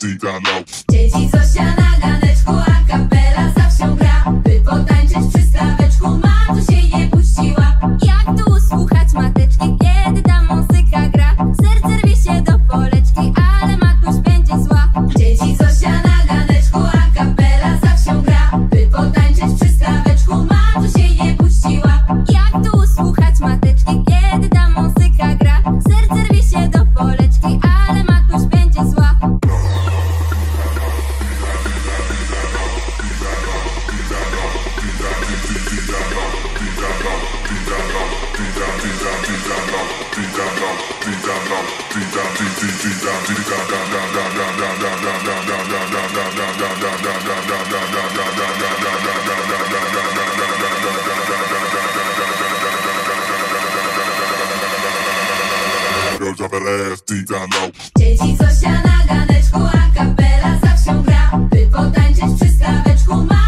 deep down low. Dzieci Zosia na ganeczku, a kapela zawsze gra. By potańczyć przy staweczku, ma tu się nie puściła. Jak tu słuchać mateczki, kiedy ta muzyka gra? Serce rwie się do poleczki, ale matuś będzie zła. Dzieci Zosia na ganeczku, a kapela zawsze gra. By potańczyć przy staweczku, ma tu się nie puściła. Jak tu słuchać mateczki, kiedy ta muzyka gra? Serce rwie się do poleczki, ale matuś będzie zła. Girl, drop that ass deep down low. Dzieci Zosia na ganeczku, a kapela zawsze gra. By potańczyć przy staweczku, ma